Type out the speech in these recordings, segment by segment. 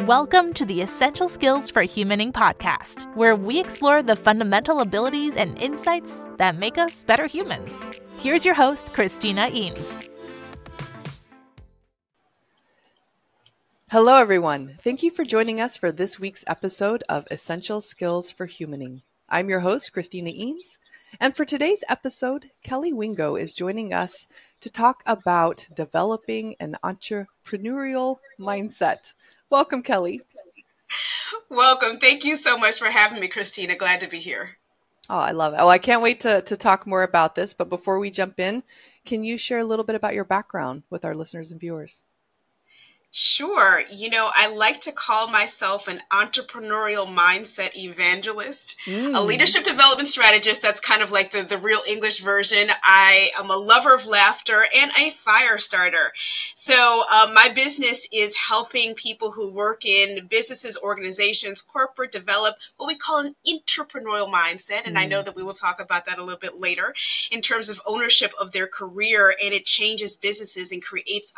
Welcome to the Essential Skills for Humaning podcast, where we explore the fundamental abilities and insights that make us better humans. Here's your host, Christina Eanes. Hello, everyone. Thank you for joining us for this week's episode of Essential Skills for Humaning. I'm your host, Christina Eanes, and for today's episode, Kelly Wingo is joining us to talk about developing an entrepreneurial mindset. Welcome, Kelly. Welcome. Thank you so much for having me, Christina. Glad to be here. Oh, I love it. Oh, I can't wait to talk more about this. But before we jump in, can you share a little bit about your background with our listeners and viewers? Sure. I like to call myself an entrepreneurial mindset evangelist, a leadership development strategist. That's kind of like the real English version. I am a lover of laughter and a fire starter. So my business is helping people who work in businesses, organizations, corporate develop what we call an entrepreneurial mindset. And I know that we will talk about that a little bit later in terms of ownership of their career, and it changes businesses and creates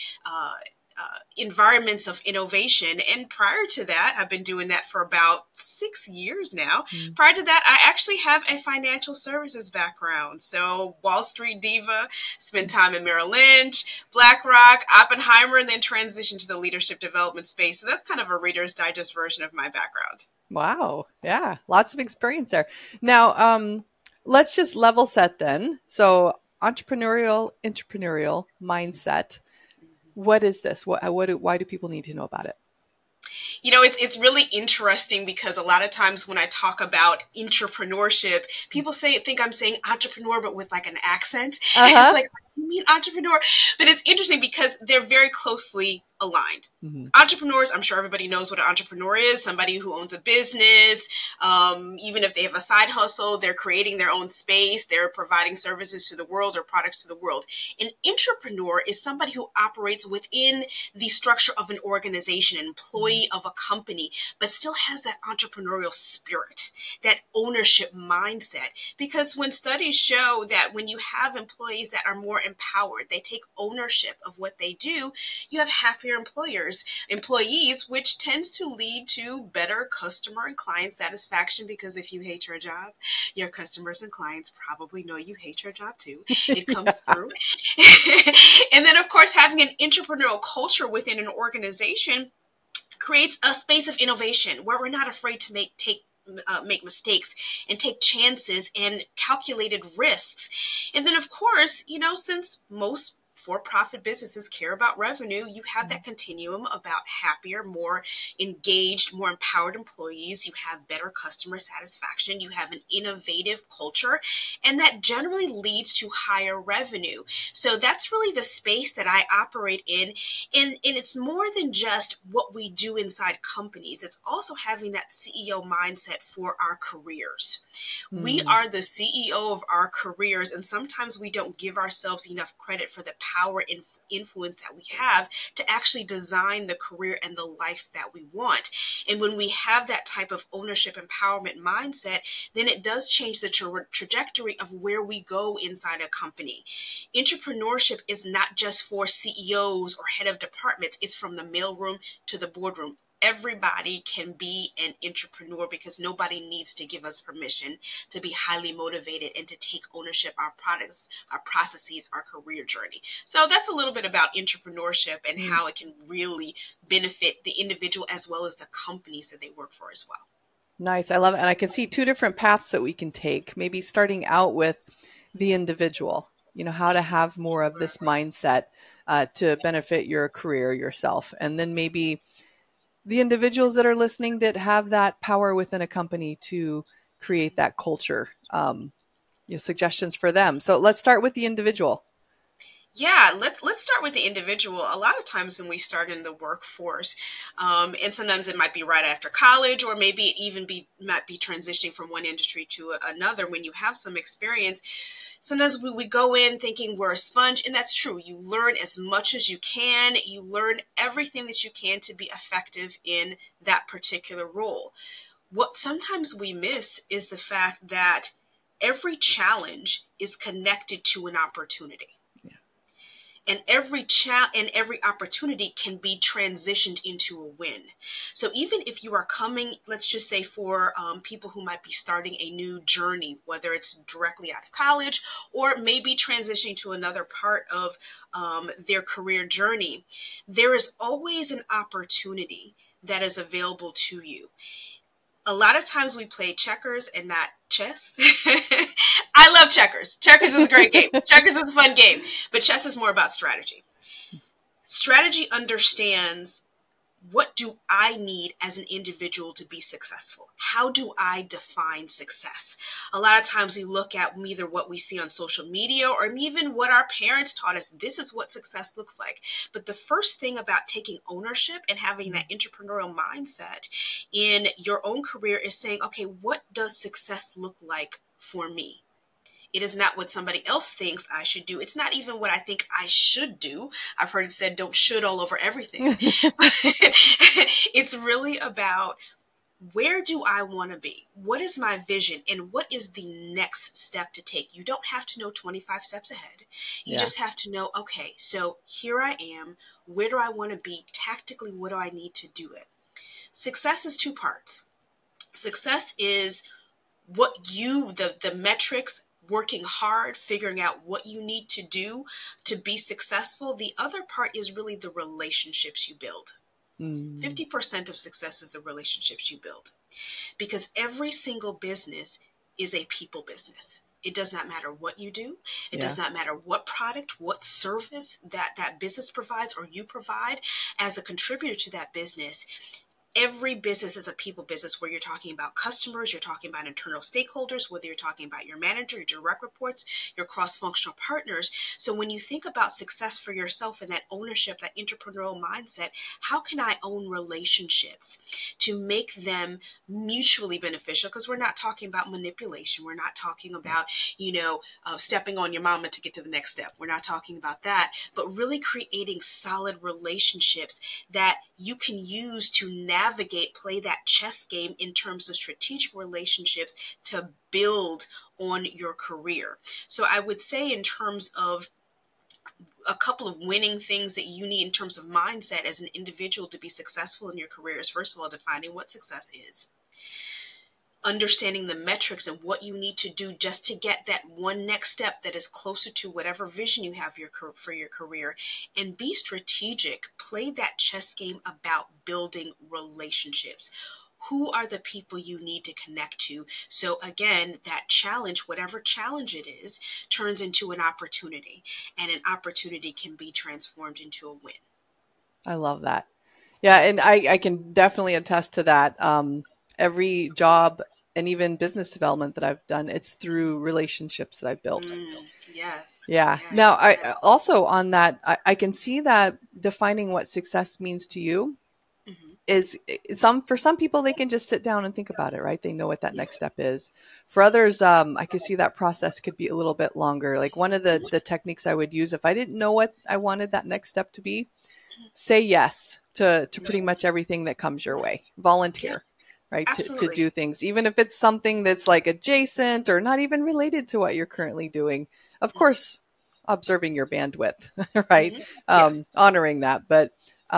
environments of innovation. And prior to that, I've been doing that for about 6 years now. Prior to that, I actually have a financial services background. So Wall Street diva, spent time in Merrill Lynch, BlackRock, Oppenheimer, and then transitioned to the leadership development space. So that's kind of a Reader's Digest version of my background. Wow. Yeah. Lots of experience there. Now, let's just level set then. So entrepreneurial mindset. What is this? Why do people need to know about it? It's really interesting because a lot of times when I talk about entrepreneurship, people think I'm saying entrepreneur, but with like an accent. It's like, you mean entrepreneur? But it's interesting because they're very closely aligned. Entrepreneurs, I'm sure everybody knows what an entrepreneur is, somebody who owns a business. Even if they have a side hustle, they're creating their own space, they're providing services to the world or products to the world. An entrepreneur is somebody who operates within the structure of an organization, an employee of a company, but still has that entrepreneurial spirit, that ownership mindset. Because when studies show that when you have employees that are more empowered, they take ownership of what they do, you have happier employees, which tends to lead to better customer and client satisfaction, because if you hate your job, your customers and clients probably know you hate your job too. It comes through. And then, of course, having an entrepreneurial culture within an organization creates a space of innovation where we're not afraid to make mistakes and take chances and calculated risks. And then, of course, since most for-profit businesses care about revenue, you have that continuum about happier, more engaged, more empowered employees. You have better customer satisfaction. You have an innovative culture, and that generally leads to higher revenue. So that's really the space that I operate in. And it's more than just what we do inside companies. It's also having that CEO mindset for our careers. We are the CEO of our careers, and sometimes we don't give ourselves enough credit for the power and influence that we have to actually design the career and the life that we want. And when we have that type of ownership empowerment mindset, then it does change the trajectory of where we go inside a company. Entrepreneurship is not just for CEOs or head of departments. It's from the mailroom to the boardroom. Everybody can be an entrepreneur because nobody needs to give us permission to be highly motivated and to take ownership of our products, our processes, our career journey. So that's a little bit about entrepreneurship and how it can really benefit the individual as well as the companies that they work for as well. Nice. I love it. And I can see two different paths that we can take, maybe starting out with the individual, how to have more of this mindset to benefit your career, yourself. And then maybe the individuals that are listening that have that power within a company to create that culture, suggestions for them. So let's start with the individual. Yeah, let's start with the individual. A lot of times when we start in the workforce, and sometimes it might be right after college, or maybe it even might be transitioning from one industry to another. When you have some experience, sometimes we go in thinking we're a sponge, and that's true. You learn as much as you can. You learn everything that you can to be effective in that particular role. What sometimes we miss is the fact that every challenge is connected to an opportunity. And every every opportunity can be transitioned into a win. So even if you are coming, let's just say for people who might be starting a new journey, whether it's directly out of college or maybe transitioning to another part of their career journey, there is always an opportunity that is available to you. A lot of times we play checkers and not chess. I love checkers. Checkers is a great game. Checkers is a fun game, but chess is more about strategy. Strategy understands, what do I need as an individual to be successful? How do I define success? A lot of times we look at either what we see on social media or even what our parents taught us. This is what success looks like. But the first thing about taking ownership and having that entrepreneurial mindset in your own career is saying, okay, what does success look like for me? It is not what somebody else thinks I should do. It's not even what I think I should do. I've heard it said, don't should all over everything. It's really about, where do I want to be? What is my vision? And what is the next step to take? You don't have to know 25 steps ahead. You just have to know, okay, so here I am. Where do I want to be? Tactically, what do I need to do it? Success is two parts. Success is what the metrics, working hard, figuring out what you need to do to be successful. The other part is really the relationships you build. 50% of success is the relationships you build, because every single business is a people business. It does not matter what you do. It does not matter what product, what service that business provides or you provide as a contributor to that business. Every business is a people business, where you're talking about customers, you're talking about internal stakeholders, whether you're talking about your manager, your direct reports, your cross-functional partners. So when you think about success for yourself and that ownership, that entrepreneurial mindset, how can I own relationships to make them mutually beneficial? Because we're not talking about manipulation. We're not talking about, stepping on your mama to get to the next step. We're not talking about that, but really creating solid relationships that you can use to navigate, play that chess game in terms of strategic relationships to build on your career. So I would say, in terms of a couple of winning things that you need in terms of mindset as an individual to be successful in your career, is first of all, defining what success is. Understanding the metrics and what you need to do just to get that one next step that is closer to whatever vision you have for your career. And be strategic. Play that chess game about building relationships. Who are the people you need to connect to? So again, that challenge, whatever challenge it is, turns into an opportunity. And an opportunity can be transformed into a win. I love that. Yeah, and I can definitely attest to that. Every job and even business development that I've done, it's through relationships that I've built. Yes. Yeah. Yes. Now, I also, on that, I can see that defining what success means to you is for some people, they can just sit down and think about it, right? They know what that next step is. For others, I could see that process could be a little bit longer. Like, one of the techniques I would use if I didn't know what I wanted that next step to be, say yes to pretty much everything that comes your way. Volunteer. Right. To do things, even if it's something that's like adjacent or not even related to what you're currently doing. Of course, observing your bandwidth, right? Honoring that. But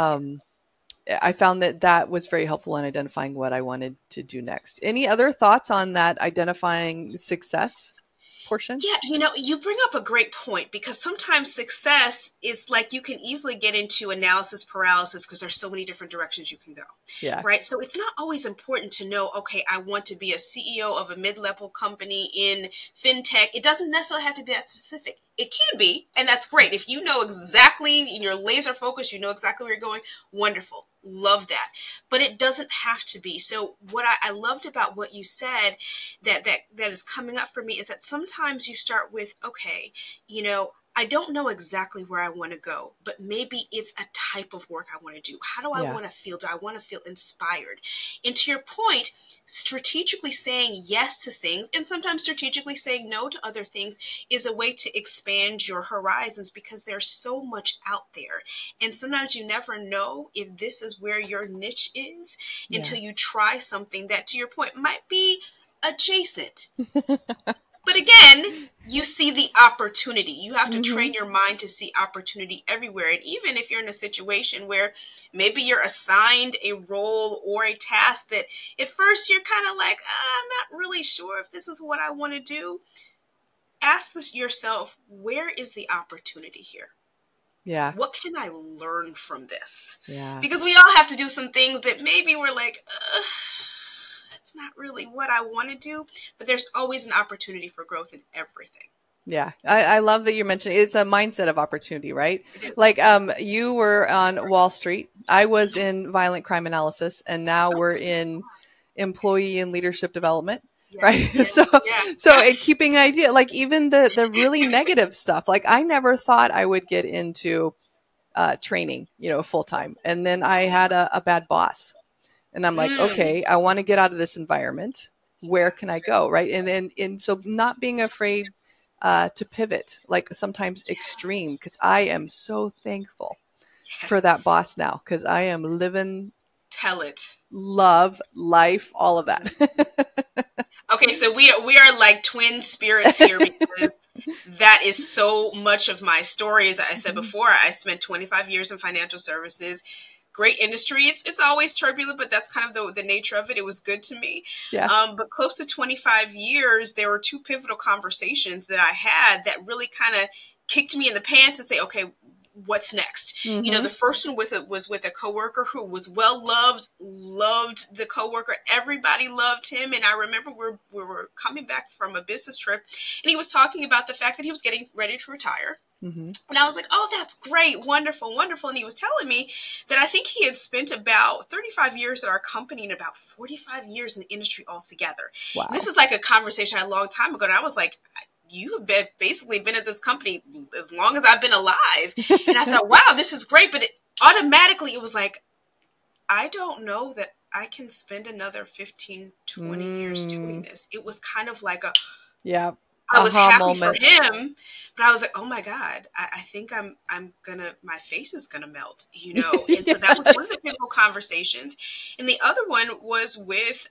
I found that was very helpful in identifying what I wanted to do next. Any other thoughts on that identifying success portion? Yeah, you bring up a great point, because sometimes success is like, you can easily get into analysis paralysis because there's so many different directions you can go. Yeah. Right. So it's not always important to know, okay, I want to be a CEO of a mid-level company in fintech. It doesn't necessarily have to be that specific. It can be, and that's great. If you know exactly, you're laser focused, you know exactly where you're going, wonderful. Love that. But it doesn't have to be. So what I loved about what you said that is coming up for me is that sometimes you start with, okay, I don't know exactly where I want to go, but maybe it's a type of work I want to do. How do I want to feel? Do I want to feel inspired? And to your point, strategically saying yes to things, and sometimes strategically saying no to other things, is a way to expand your horizons, because there's so much out there. And sometimes you never know if this is where your niche is until you try something that, to your point, might be adjacent. But again, you see the opportunity. You have to train your mind to see opportunity everywhere. And even if you're in a situation where maybe you're assigned a role or a task that at first you're kind of like, I'm not really sure if this is what I want to do. Ask yourself, where is the opportunity here? Yeah. What can I learn from this? Yeah. Because we all have to do some things that maybe we're like, that's not really what I want to do. But there's always an opportunity for growth in everything. Yeah. I love that you're mentioning it's a mindset of opportunity, right? Like you were on Wall Street. I was in violent crime analysis, and now we're in employee and leadership development. Right. So keeping an idea, like even the really negative stuff, like I never thought I would get into training, full time. And then I had a bad boss, and I'm like, okay, I want to get out of this environment. Where can I go? Right. And so not being afraid to pivot, like sometimes extreme, because I am so thankful for that boss now, because I am living. Tell it. Love, life, all of that. Okay, so we are like twin spirits here, because that is so much of my story. As I said before, I spent 25 years in financial services. Great industry. It's always turbulent, but that's kind of the nature of it. It was good to me. Yeah. But close to 25 years, there were two pivotal conversations that I had that really kind of kicked me in the pants and say, okay, what's next? The first one was with a coworker who was well loved the coworker. Everybody loved him. And I remember we were coming back from a business trip, and he was talking about the fact that he was getting ready to retire. And I was like, oh, that's great. Wonderful, wonderful. And he was telling me that I think he had spent about 35 years at our company and about 45 years in the industry altogether. Wow. This is like a conversation I had a long time ago. And I was like, you have basically been at this company as long as I've been alive. And I thought, wow, this is great. But it was like, I don't know that I can spend another 15, 20 years doing this. It was kind of like I was happy moment for him, but I was like, oh my God, I think my face is gonna melt, And so that was one of the pivotal conversations. And the other one was with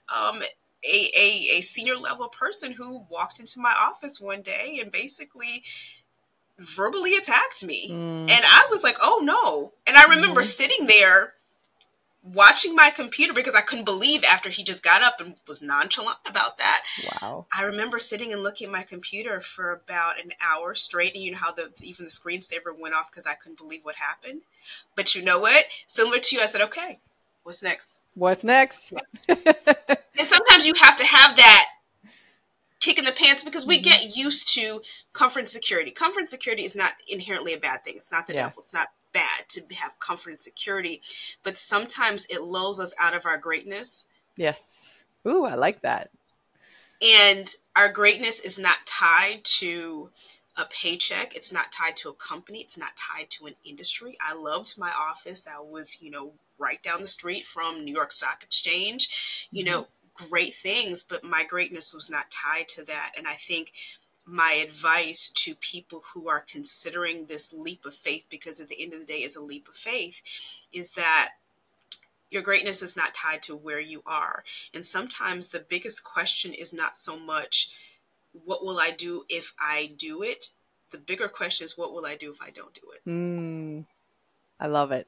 a senior level person who walked into my office one day and basically verbally attacked me. And I was like, oh no. And I remember sitting there watching my computer, because I couldn't believe, after he just got up and was nonchalant about that. Wow. I remember sitting and looking at my computer for about an hour straight. And you know how even the screensaver went off because I couldn't believe what happened. But you know what? Similar to you, I said, okay, what's next? What's next? Yeah. And sometimes you have to have that kick in the pants, because we get used to comfort and security. Comfort and security is not inherently a bad thing. It's not the devil. It's not bad to have comfort and security, but sometimes it lulls us out of our greatness. Yes. Ooh, I like that. And our greatness is not tied to a paycheck. It's not tied to a company. It's not tied to an industry. I loved my office. That was, right down the street from New York Stock Exchange, great things, but my greatness was not tied to that. And I think my advice to people who are considering this leap of faith, because at the end of the day it's a leap of faith, is that your greatness is not tied to where you are. And sometimes the biggest question is not so much, what will I do if I do it? The bigger question is, what will I do if I don't do it? I love it.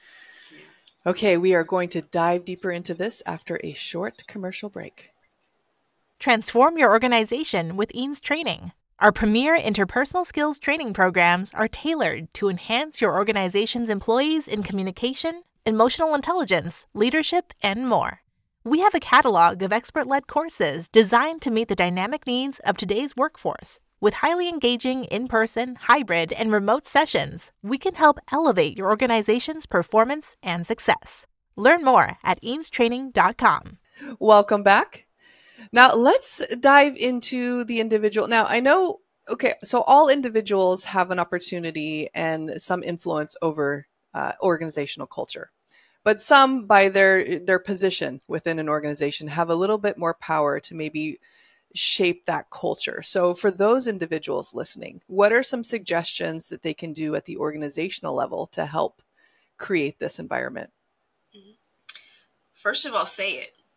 Yeah. Okay, we are going to dive deeper into this after a short commercial break. Transform your organization with Eanes Training. Our premier interpersonal skills training programs are tailored to enhance your organization's employees in communication, emotional intelligence, leadership, and more. We have a catalog of expert-led courses designed to meet the dynamic needs of today's workforce. With highly engaging in-person, hybrid, and remote sessions, we can help elevate your organization's performance and success. Learn more at eanestraining.com. Welcome back. Now, let's dive into the individual. Now, I know, so all individuals have an opportunity and some influence over organizational culture. But some, by their position within an organization, have a little bit more power to maybe shape that culture. So for those individuals listening, what are some suggestions that they can do at the organizational level to help create this environment? First of all, say it.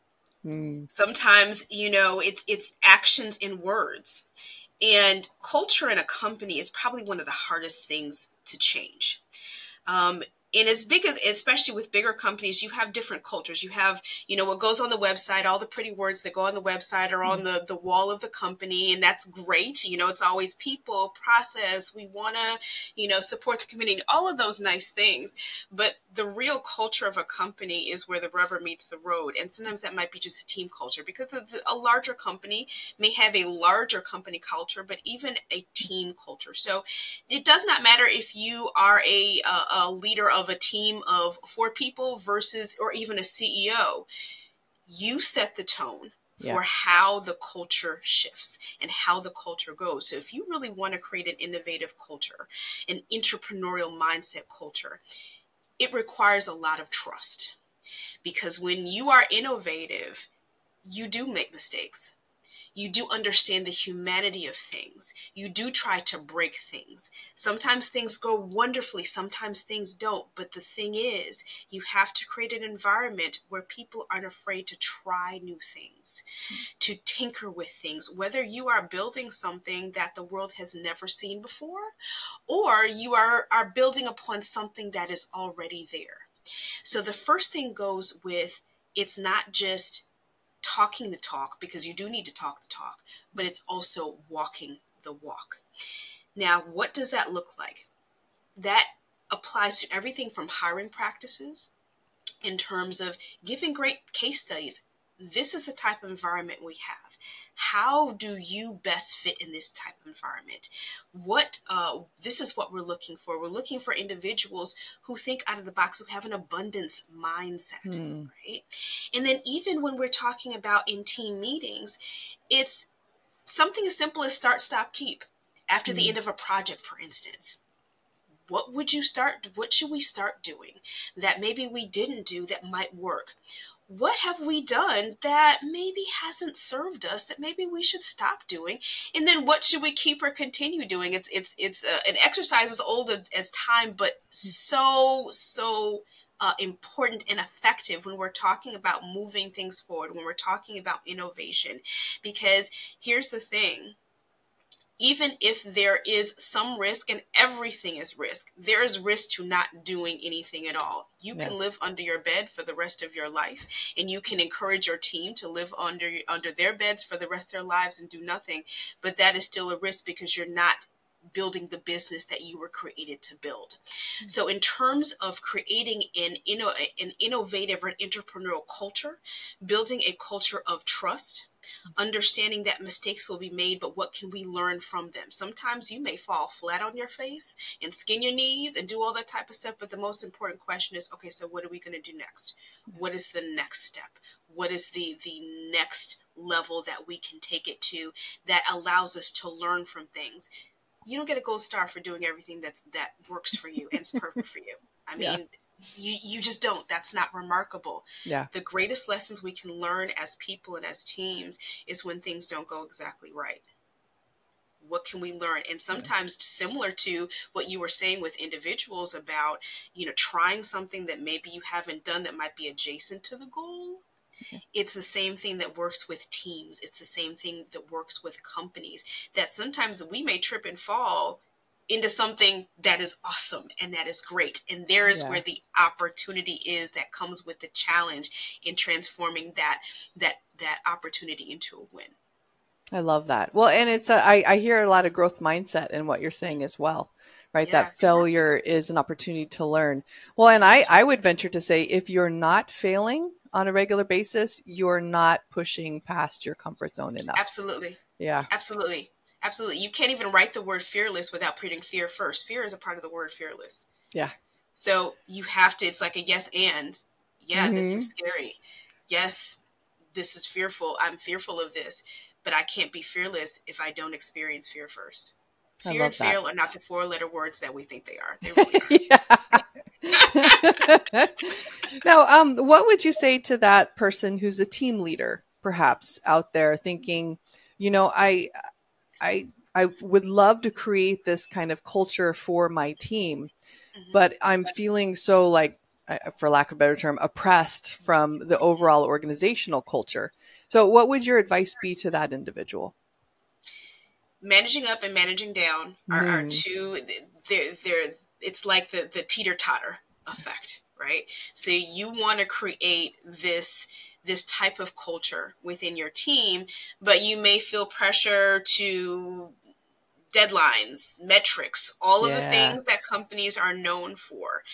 Sometimes, it's actions in words. And culture in a company is probably one of the hardest things to change. Um, and as big as, especially with bigger companies, you have different cultures. You have, what goes on the website, all the pretty words that go on the website are on the wall of the company. And that's great. It's always people, process. We want to, support the community, all of those nice things. But the real culture of a company is where the rubber meets the road. And sometimes that might be just a team culture, because a larger company may have a larger company culture, but even a team culture. So it does not matter if you are a leader of a team of 4 people versus, or even a CEO. You set the tone for how the culture shifts and how the culture goes. So if you really want to create an innovative culture, an entrepreneurial mindset culture, it requires a lot of trust, because when you are innovative, you do make mistakes. You do understand the humanity of things. You do try to break things. Sometimes things go wonderfully, sometimes things don't. But the thing is, you have to create an environment where people aren't afraid to try new things, to tinker with things, whether you are building something that the world has never seen before, or you are building upon something that is already there. So the first thing goes with, it's not just talking the talk, because you do need to talk the talk, but it's also walking the walk. Now, what does that look like? That applies to everything from hiring practices, in terms of giving great case studies. This is the type of environment we have. How do you best fit in this type of environment? This is what we're looking for. We're looking for individuals who think out of the box, who have an abundance mindset, right? And then even when we're talking about in team meetings, it's something as simple as start, stop, keep. After the end of a project, for instance, what should we start doing that maybe we didn't do that might work? What have we done that maybe hasn't served us, that maybe we should stop doing? And then what should we keep or continue doing? It's an exercise as old as time, but so important and effective when we're talking about moving things forward, when we're talking about innovation. Because here's the thing: even if there is some risk, and everything is risk, there is risk to not doing anything at all. You can live under your bed for the rest of your life, and you can encourage your team to live under their beds for the rest of their lives and do nothing. But that is still a risk, because you're not building the business that you were created to build. So in terms of creating an innovative or an entrepreneurial culture, building a culture of trust, understanding that mistakes will be made, but what can we learn from them? Sometimes you may fall flat on your face and skin your knees and do all that type of stuff. But the most important question is, okay, so what are we going to do next? What is the next step? What is the next level that we can take it to that allows us to learn from things? You don't get a gold star for doing everything that works for you and it's perfect for you. I mean, you just don't. That's not remarkable. The greatest lessons we can learn as people and as teams is when things don't go exactly right. What can we learn? And sometimes, similar to what you were saying with individuals about, trying something that maybe you haven't done that might be adjacent to the goal. It's the same thing that works with teams. It's the same thing that works with companies, that sometimes we may trip and fall into something that is awesome and that is great. And there is where the opportunity is that comes with the challenge in transforming that opportunity into a win. I love that. Well, and it's I hear a lot of growth mindset in what you're saying as well, right? That failure is an opportunity to learn. Well, and I would venture to say, if you're not failing on a regular basis, you're not pushing past your comfort zone enough. Absolutely. Yeah. Absolutely. Absolutely. You can't even write the word fearless without putting fear first. Fear is a part of the word fearless. Yeah. So you have to, it's like a yes and. Yeah, this is scary. Yes, this is fearful. I'm fearful of this, but I can't be fearless if I don't experience fear first. Fear and fear are not the 4-letter words that we think they are. They really are. Now, what would you say to that person who's a team leader, perhaps out there thinking, I would love to create this kind of culture for my team, but I'm feeling so like for lack of a better term, oppressed from the overall organizational culture. So what would your advice be to that individual? Managing up and managing down are two, it's like the teeter-totter effect, right? So you want to create this type of culture within your team, but you may feel pressure to deadlines, metrics, all of the things that companies are known for.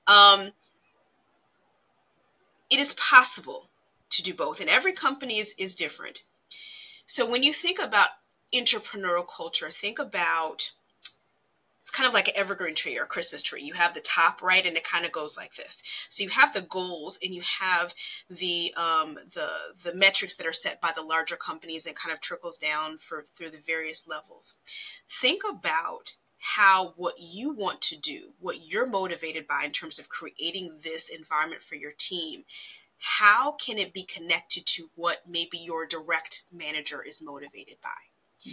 It is possible to do both, and every company is different. So when you think about entrepreneurial culture, think about, it's kind of like an evergreen tree or a Christmas tree. You have the top, right, and it kind of goes like this. So you have the goals, and you have the metrics that are set by the larger companies, and kind of trickles down through the various levels. Think about how what you want to do, what you're motivated by in terms of creating this environment for your team, how can it be connected to what maybe your direct manager is motivated by?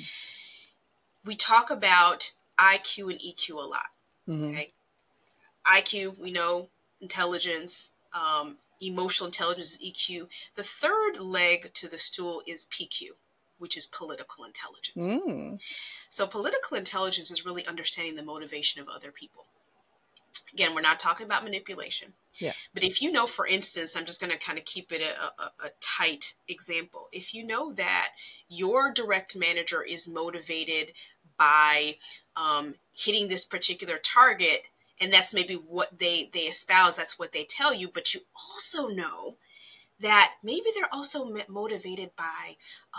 We talk about IQ and EQ a lot. Okay, IQ, we know, intelligence, emotional intelligence is EQ. The third leg to the stool is PQ, which is political intelligence. So political intelligence is really understanding the motivation of other people. Again, we're not talking about manipulation. Yeah. But if you know, for instance, I'm just going to kind of keep it a tight example. If you know that your direct manager is motivated by hitting this particular target, and that's maybe what they espouse, that's what they tell you, but you also know that maybe they're also motivated by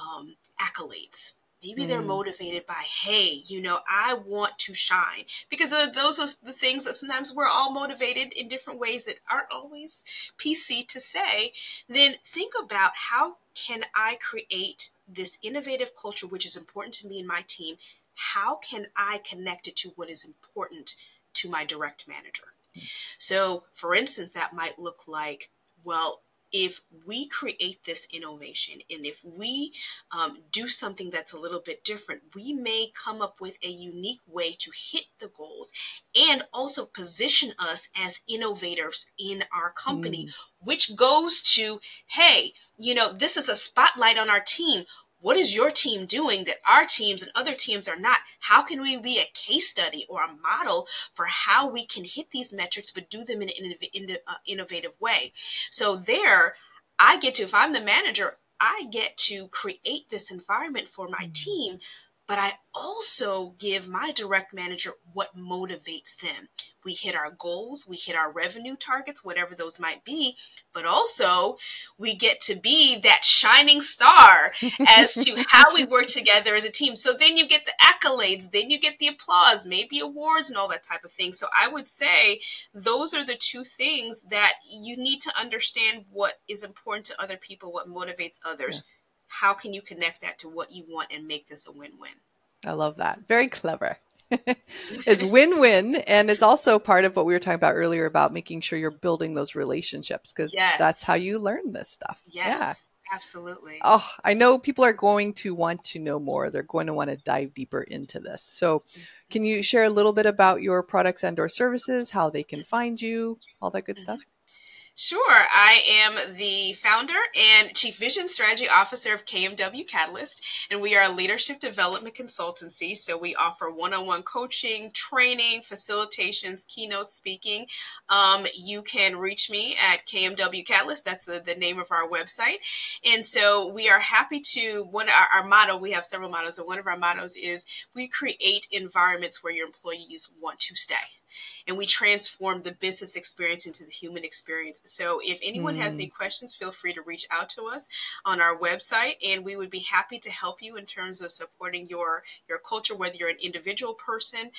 accolades. Maybe they're motivated by, hey, I want to shine. Because those are the things that sometimes we're all motivated in different ways that aren't always PC to say. Then think about, how can I create this innovative culture, which is important to me and my team? How can I connect it to what is important to my direct manager? So, for instance, that might look like, well, if we create this innovation, and if we do something that's a little bit different, we may come up with a unique way to hit the goals and also position us as innovators in our company, which goes to, hey, this is a spotlight on our team. What is your team doing that our teams and other teams are not? How can we be a case study or a model for how we can hit these metrics, but do them in an innovative way? So there, I get to, if I'm the manager, I get to create this environment for my team, but I also give my direct manager what motivates them. We hit our goals, we hit our revenue targets, whatever those might be, but also we get to be that shining star as to how we work together as a team. So then you get the accolades, then you get the applause, maybe awards and all that type of thing. So I would say those are the two things that you need to understand: what is important to other people, what motivates others. Yeah. How can you connect that to what you want and make this a win-win? I love that. Very clever. It's win-win. And it's also part of what we were talking about earlier about making sure you're building those relationships, because that's how you learn this stuff. Yes, yeah, absolutely. Oh, I know people are going to want to know more. They're going to want to dive deeper into this. So can you share a little bit about your products and or services, how they can find you, all that good stuff? Sure. I am the founder and Chief Vision Strategy Officer of KMW Catalyst, and we are a leadership development consultancy. So we offer one-on-one coaching, training, facilitations, keynote speaking. You can reach me at KMW Catalyst. That's the name of our website. And so we are happy to, our motto, we have several mottos, and one of our mottos is we create environments where your employees want to stay. And we transform the business experience into the human experience. So if anyone has any questions, feel free to reach out to us on our website, and we would be happy to help you in terms of supporting your culture, whether you're an individual person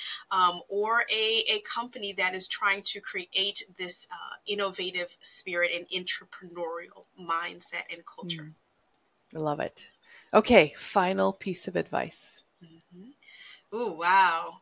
or a company that is trying to create this innovative spirit and entrepreneurial mindset and culture. I love it. Okay, final piece of advice. Oh, wow.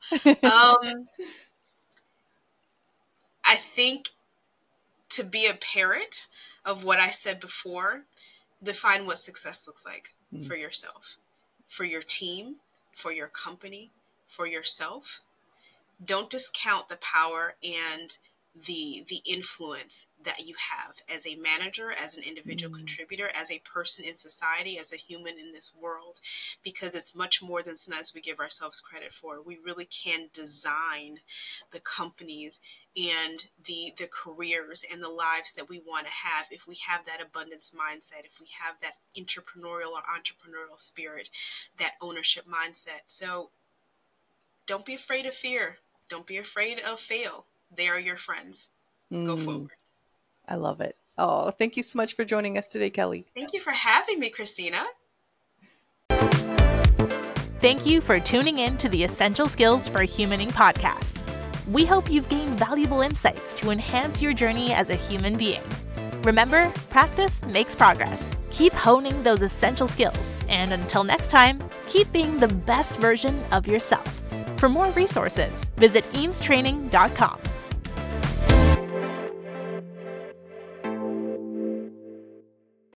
I think to be a parent of what I said before, define what success looks like for yourself, for your team, for your company, for yourself. Don't discount the power and the influence that you have as a manager, as an individual contributor, as a person in society, as a human in this world, because it's much more than sometimes we give ourselves credit for. We really can design the companies and the careers and the lives that we want to have if we have that abundance mindset, if we have that entrepreneurial or entrepreneurial spirit, that ownership mindset. So don't be afraid of fear. Don't be afraid of fail. They are your friends. Go forward. I love it. Oh, thank you so much for joining us today, Kelly. Thank you for having me, Christina. Thank you for tuning in to the Essential Skills for Humaning podcast. We hope you've gained valuable insights to enhance your journey as a human being. Remember, practice makes progress. Keep honing those essential skills, and until next time, keep being the best version of yourself. For more resources, visit EANStraining.com.